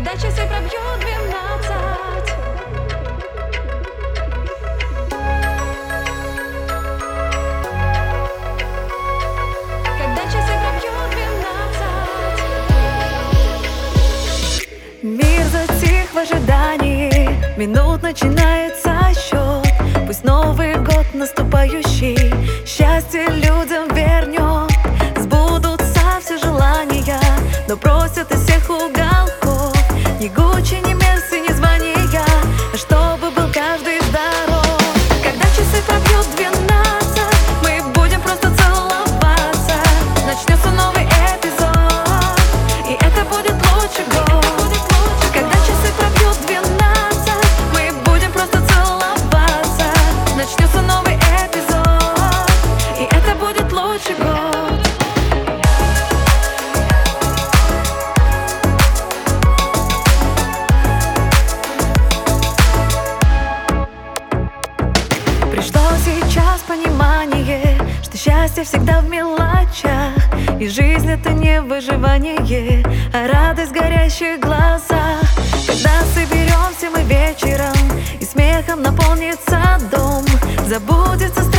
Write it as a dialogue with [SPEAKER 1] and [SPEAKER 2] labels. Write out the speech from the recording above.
[SPEAKER 1] Когда часы пробьют 12, когда часы пробьют 12. Мир затих в ожидании, минут начинается счет. Пусть Новый год наступающий счастье людям вернет. Сбудутся все желания, но просят из всех уголков. Ни Гуччи, ни Мерси, ни звания, а чтобы был каждый здоров. Когда часы пробьют 12, мы будем просто целоваться. Начнется новый эпизод, и это будет лучший год. Когда часы пробьют 12, мы будем просто целоваться. Начнется новый эпизод, и это будет лучший год. Пришло сейчас понимание, что счастье всегда в мелочах, и жизнь — это не выживание, а радость в горящих глазах. Когда соберемся мы вечером, и смехом наполнится дом, забудется